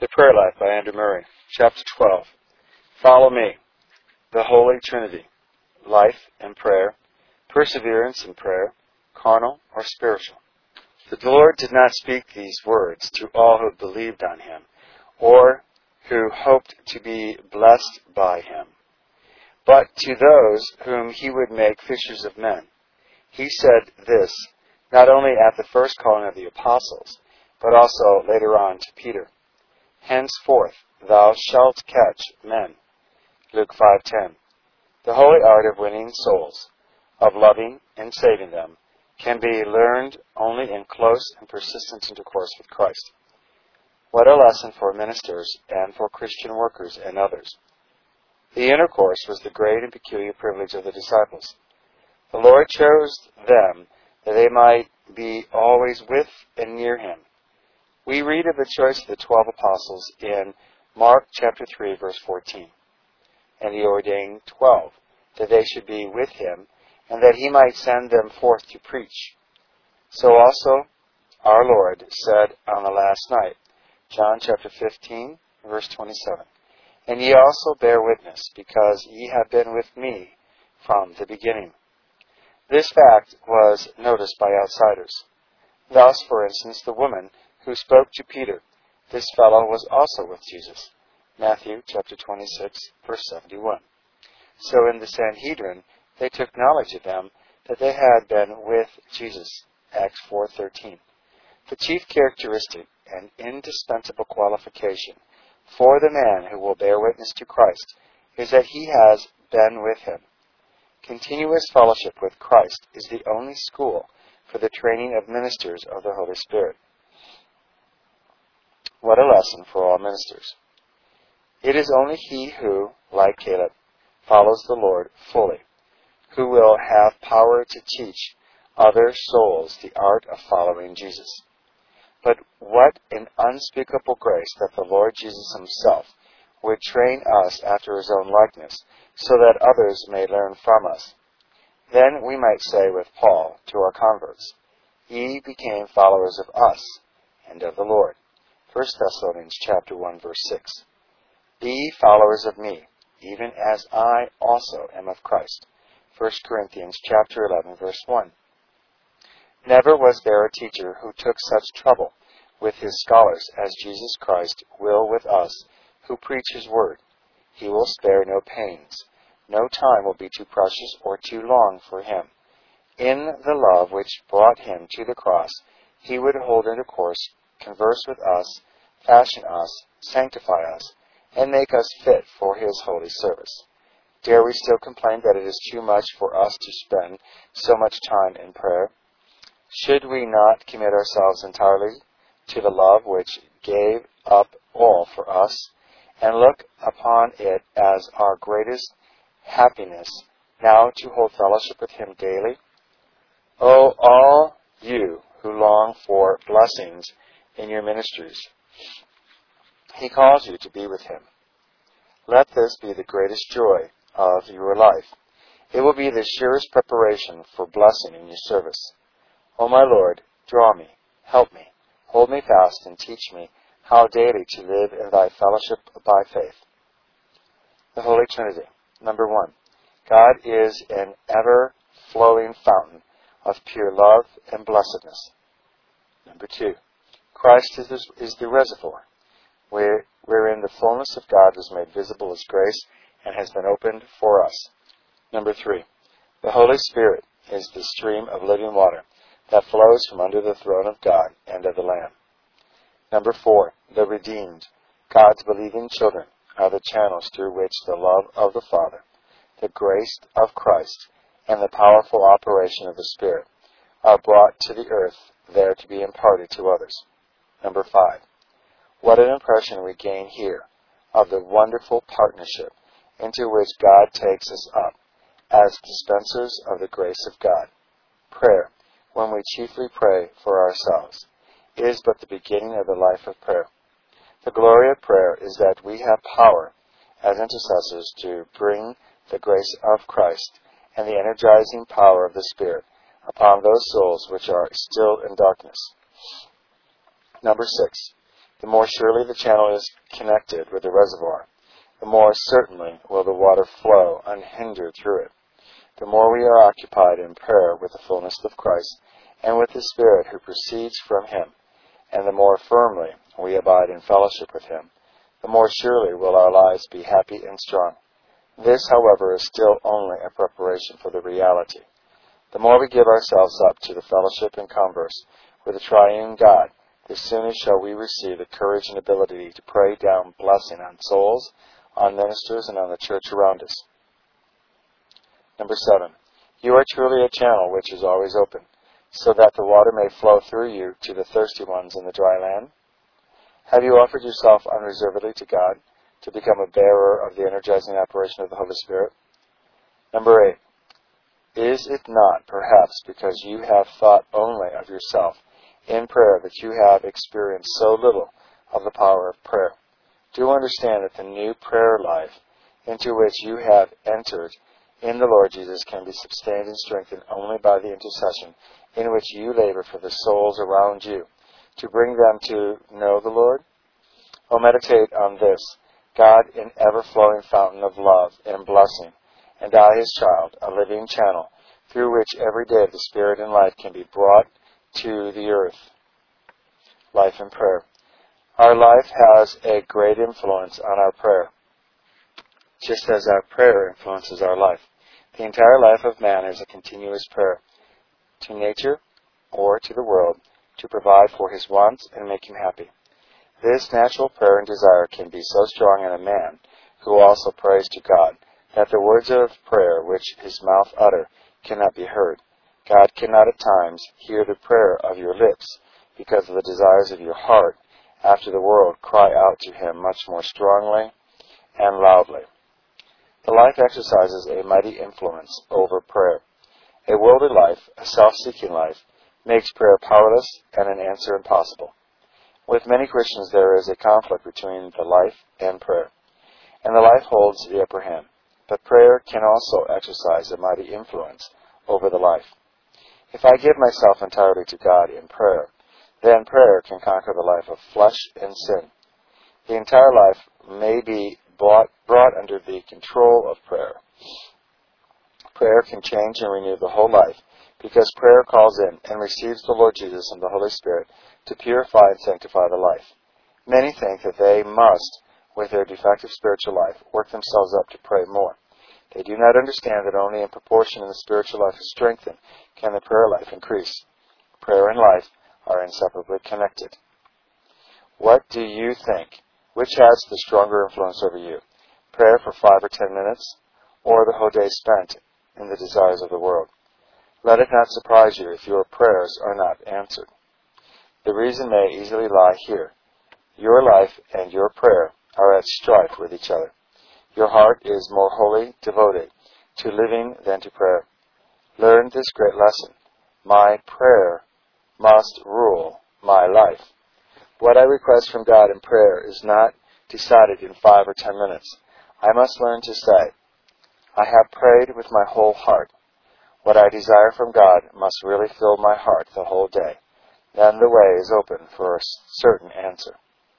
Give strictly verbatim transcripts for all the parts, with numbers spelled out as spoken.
The Prayer Life by Andrew Murray. Chapter twelve. Follow me. The Holy Trinity. Life and prayer. Perseverance in prayer. Carnal or spiritual. The Lord did not speak these words to all who believed on Him, or who hoped to be blessed by Him, but to those whom He would make fishers of men. He said this not only at the first calling of the apostles, but also later on to Peter. Henceforth thou shalt catch men. Luke five ten. The holy art of winning souls, of loving and saving them, can be learned only in close and persistent intercourse with Christ. What a lesson for ministers and for Christian workers and others. The intercourse was the great and peculiar privilege of the disciples. The Lord chose them that they might be always with and near Him. We read of the choice of the twelve apostles in Mark chapter three, verse fourteen. And He ordained twelve, that they should be with Him, and that He might send them forth to preach. So also our Lord said on the last night, John chapter fifteen, verse twenty-seven, And ye also bear witness, because ye have been with me from the beginning. This fact was noticed by outsiders. Thus, for instance, the woman who spoke to Peter, this fellow was also with Jesus. Matthew chapter twenty-six, verse seventy-one. So in the Sanhedrin, they took knowledge of them that they had been with Jesus. Acts four thirteen. The chief characteristic and indispensable qualification for the man who will bear witness to Christ is that he has been with Him. Continuous fellowship with Christ is the only school for the training of ministers of the Holy Spirit. What a lesson for all ministers. It is only he who, like Caleb, follows the Lord fully, who will have power to teach other souls the art of following Jesus. But what an unspeakable grace that the Lord Jesus Himself would train us after His own likeness, so that others may learn from us. Then we might say with Paul to our converts, Ye became followers of us and of the Lord. First Thessalonians chapter one, verse six. Be followers of me, even as I also am of Christ. First Corinthians chapter eleven, verse one. Never was there a teacher who took such trouble with his scholars as Jesus Christ will with us who preach His word. He will spare no pains. No time will be too precious or too long for Him. In the love which brought Him to the cross, He would hold intercourse, converse with us, fashion us, sanctify us, and make us fit for His holy service. Dare we still complain that it is too much for us to spend so much time in prayer? Should we not commit ourselves entirely to the love which gave up all for us, and look upon it as our greatest happiness, now to hold fellowship with Him daily? O all you who long for blessings in your ministries, He calls you to be with Him. Let this be the greatest joy of your life. It will be the surest preparation for blessing in your service. O my Lord, draw me, help me, hold me fast, and teach me how daily to live in Thy fellowship by faith. The Holy Trinity. Number one, God is an ever-flowing fountain of pure love and blessedness. Number two, Christ is the, is the reservoir, where, wherein the fullness of God was made visible as grace and has been opened for us. Number three, the Holy Spirit is the stream of living water that flows from under the throne of God and of the Lamb. Number four, the redeemed, God's believing children, are the channels through which the love of the Father, the grace of Christ, and the powerful operation of the Spirit are brought to the earth, there to be imparted to others. Number five, what an impression we gain here of the wonderful partnership into which God takes us up as dispensers of the grace of God. Prayer, when we chiefly pray for ourselves, is but the beginning of the life of prayer. The glory of prayer is that we have power as intercessors to bring the grace of Christ and the energizing power of the Spirit upon those souls which are still in darkness. Number six, the more surely the channel is connected with the reservoir, the more certainly will the water flow unhindered through it. The more we are occupied in prayer with the fullness of Christ and with the Spirit who proceeds from Him, and the more firmly we abide in fellowship with Him, the more surely will our lives be happy and strong. This, however, is still only a preparation for the reality. The more we give ourselves up to the fellowship and converse with the triune God, the sooner shall we receive the courage and ability to pray down blessing on souls, on ministers, and on the church around us. Number seven, you are truly a channel which is always open, so that the water may flow through you to the thirsty ones in the dry land. Have you offered yourself unreservedly to God to become a bearer of the energizing operation of the Holy Spirit? Number eight, is it not perhaps because you have thought only of yourself in prayer that you have experienced so little of the power of prayer? Do understand that the new prayer life into which you have entered in the Lord Jesus can be sustained and strengthened only by the intercession in which you labor for the souls around you, to bring them to know the Lord? Oh, meditate on this, God, an ever-flowing fountain of love and blessing, and I, His child, a living channel, through which every day the Spirit and life can be brought to the earth. Life and prayer. Our life has a great influence on our prayer, just as our prayer influences our life. The entire life of man is a continuous prayer to nature or to the world to provide for his wants and make him happy. This natural prayer and desire can be so strong in a man who also prays to God that the words of prayer which his mouth utter cannot be heard. God cannot at times hear the prayer of your lips because of the desires of your heart after the world cry out to Him much more strongly and loudly. The life exercises a mighty influence over prayer. A worldly life, a self-seeking life, makes prayer powerless and an answer impossible. With many Christians there is a conflict between the life and prayer, and the life holds the upper hand. But prayer can also exercise a mighty influence over the life. If I give myself entirely to God in prayer, then prayer can conquer the life of flesh and sin. The entire life may be brought, brought under the control of prayer. Prayer can change and renew the whole life, because prayer calls in and receives the Lord Jesus and the Holy Spirit to purify and sanctify the life. Many think that they must, with their defective spiritual life, work themselves up to pray more. They do not understand that only in proportion the spiritual life is strengthened can the prayer life increase. Prayer and life are inseparably connected. What do you think? Which has the stronger influence over you? Prayer for five or ten minutes, or the whole day spent in the desires of the world? Let it not surprise you if your prayers are not answered. The reason may easily lie here. Your life and your prayer are at strife with each other. Your heart is more wholly devoted to living than to prayer. Learn this great lesson. My prayer must rule my life. What I request from God in prayer is not decided in five or ten minutes. I must learn to say, I have prayed with my whole heart. What I desire from God must really fill my heart the whole day. Then the way is open for a certain answer.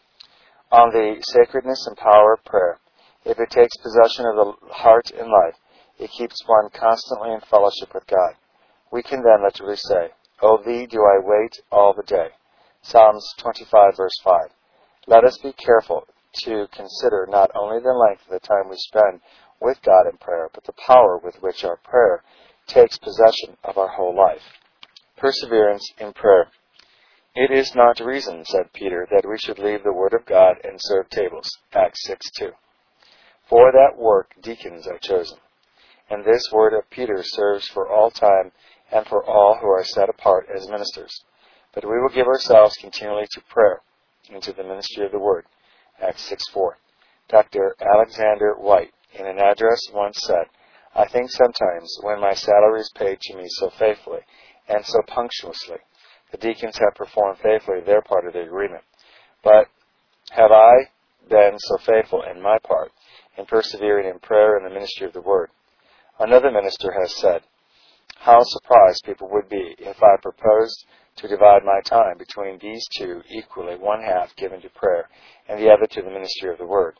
On the sacredness and power of prayer, if it takes possession of the heart and life, it keeps one constantly in fellowship with God. We can then literally say, O Thee do I wait all the day. Psalms twenty-five, verse five. Let us be careful to consider not only the length of the time we spend with God in prayer, but the power with which our prayer takes possession of our whole life. Perseverance in prayer. It is not reason, said Peter, that we should leave the Word of God and serve tables. Acts six two. For that work deacons are chosen. And this word of Peter serves for all time and for all who are set apart as ministers. But we will give ourselves continually to prayer and to the ministry of the Word. Acts six four. Doctor Alexander White, in an address, once said, I think sometimes when my salary is paid to me so faithfully and so punctuously, the deacons have performed faithfully their part of the agreement. But have I been so faithful in my part, in persevering in prayer and the ministry of the Word? Another minister has said, how surprised people would be if I proposed to divide my time between these two equally, one half given to prayer and the other to the ministry of the Word.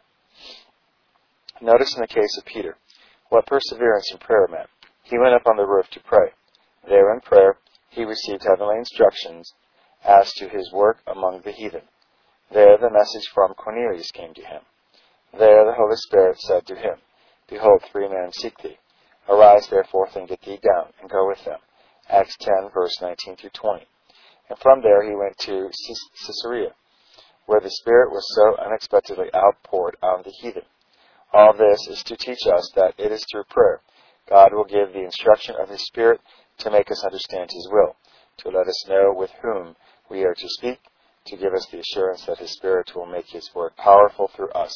Notice in the case of Peter what perseverance in prayer meant. He went up on the roof to pray. There in prayer, he received heavenly instructions as to his work among the heathen. There the message from Cornelius came to him. There the Holy Spirit said to him, Behold, three men seek thee. Arise therefore and get thee down, and go with them. Acts ten, verse nineteen through twenty. And from there he went to Caesarea, where the Spirit was so unexpectedly outpoured on the heathen. All this is to teach us that it is through prayer God will give the instruction of His Spirit to make us understand His will, to let us know with whom we are to speak, to give us the assurance that His Spirit will make His word powerful through us.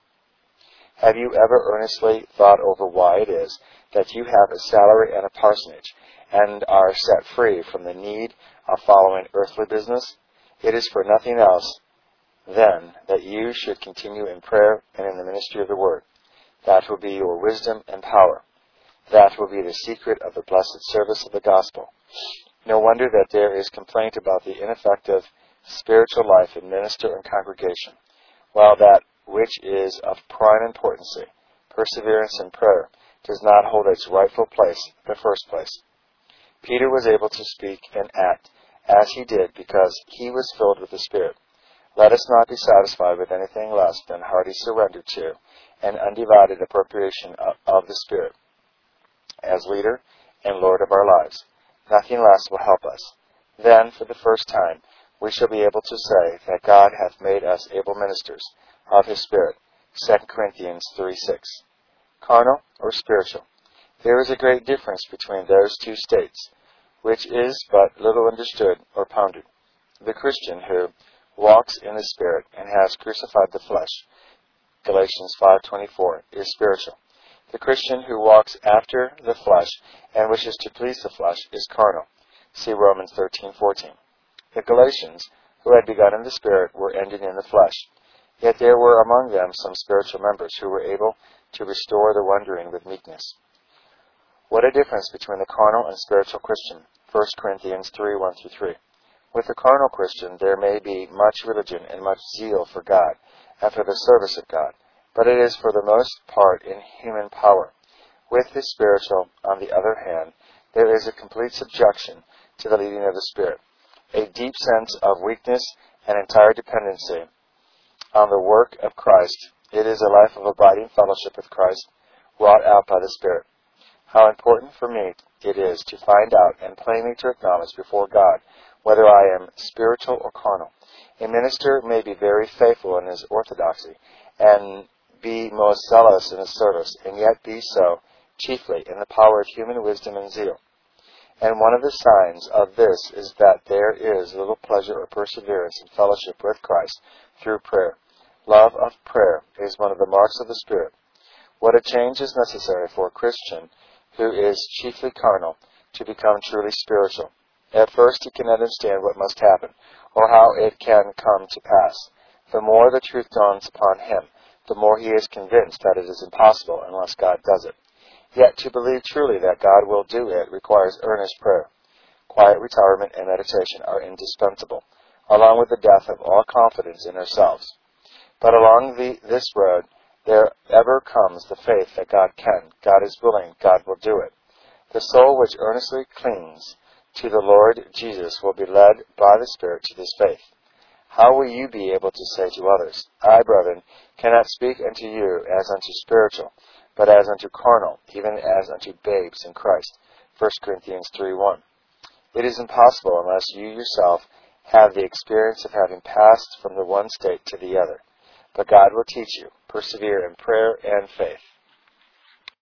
Have you ever earnestly thought over why it is that you have a salary and a parsonage, and are set free from the need of following earthly business? It is for nothing else then that you should continue in prayer and in the ministry of the Word. That will be your wisdom and power. That will be the secret of the blessed service of the gospel. No wonder that there is complaint about the ineffective spiritual life in minister and congregation, while that which is of prime importance, perseverance in prayer, does not hold its rightful place in the first place. Peter was able to speak and act as he did because he was filled with the Spirit. Let us not be satisfied with anything less than hearty surrender to and undivided appropriation of, of the Spirit as leader and Lord of our lives. Nothing less will help us. Then, for the first time, we shall be able to say that God hath made us able ministers of His Spirit. Second Corinthians three six. Carnal or spiritual? There is a great difference between those two states, which is but little understood or pondered. The Christian who walks in the Spirit and has crucified the flesh, Galatians five twenty-four, is spiritual. The Christian who walks after the flesh and wishes to please the flesh is carnal. See Romans thirteen fourteen. The Galatians, who had begun in the Spirit, were ending in the flesh. Yet there were among them some spiritual members who were able to restore the wandering with meekness. What a difference between the carnal and spiritual Christian. First Corinthians three one through three. With the carnal Christian there may be much religion and much zeal for God and for the service of God, but it is for the most part in human power. With the spiritual, on the other hand, there is a complete subjection to the leading of the Spirit, a deep sense of weakness and entire dependency on the work of Christ. It is a life of abiding fellowship with Christ, wrought out by the Spirit. How important for me it is to find out and plainly to acknowledge before God whether I am spiritual or carnal. A minister may be very faithful in his orthodoxy and be most zealous in his service, and yet be so chiefly in the power of human wisdom and zeal. And one of the signs of this is that there is little pleasure or perseverance in fellowship with Christ through prayer. Love of prayer is one of the marks of the Spirit. What a change is necessary for a Christian who is chiefly carnal to become truly spiritual. At first he cannot understand what must happen, or how it can come to pass. The more the truth dawns upon him, the more he is convinced that it is impossible unless God does it. Yet to believe truly that God will do it requires earnest prayer. Quiet retirement and meditation are indispensable, along with the death of all confidence in ourselves. But along the, this road, there ever comes the faith that God can, God is willing, God will do it. The soul which earnestly clings to the Lord Jesus will be led by the Spirit to this faith. How will you be able to say to others, I, brethren, cannot speak unto you as unto spiritual, but as unto carnal, even as unto babes in Christ? First Corinthians three one. It is impossible unless you yourself have the experience of having passed from the one state to the other. But God will teach you. Persevere in prayer and faith.